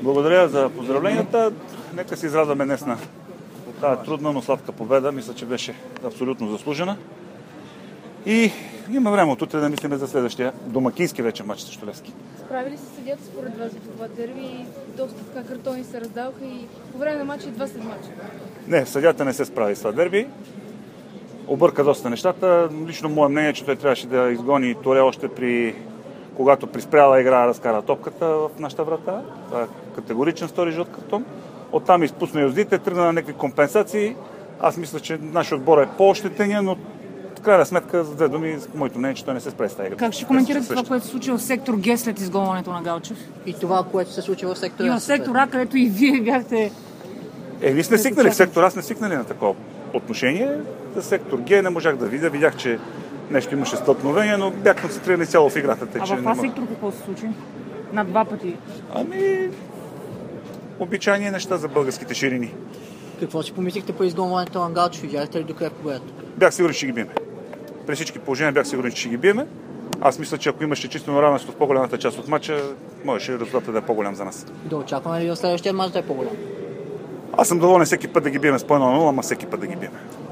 Благодаря за поздравленията. Нека се израдваме днес на тази трудна, но сладка победа. Мисля, че беше абсолютно заслужена. И има време от утре да мислим за следващия домакински вече мач срещу Левски. Справи ли се съдията според вас в това дерби? Доста така картони се раздаваха и по време на матча и два след матча. Не, съдията не се справи с това дерби. Обърка доста нещата. Лично мое мнение е, че той трябваше да изгони Торе още когато при спряла игра разкара топката в нашата врата. Това е категоричен втори жълт картон. Оттам изпусна юздите, тръгна на някакви компенсации. Аз мисля, че нашия отбор е по-ощетения, но в крайна сметка, за две думи, моето мнение е, че той не се справи с тази игра. Как ще коментирате това, което се случи в сектор Г след изгонването на Галчев? И това, което се случи в сектора? И в сектор А, където и вие бяхте... Ние сме свикнали в сектор А, сме свикнали на такова отношение. За сектор Г не можах да видя. Видях, че нещо имаше стълкновение, но бях концентрирани цяло в играта. А в това сектор какво се случи? На два пъти? Обичайни неща за българските ширини. Какво си помислихте по изгонването на Галчев? Видяхте ли до край победата? Бях сигурен, че ще ги биеме. При всички положения бях сигурен, че ще ги биеме. Аз мисля, че ако имаше чисто равенство в по-голямата част от матча, можеше резултатът да е по-голям за нас. Да очакваме ли в следващия мач да е по-голям? Аз съм доволен всеки път да ги биеме с по 1-0, ама всеки път да ги биеме.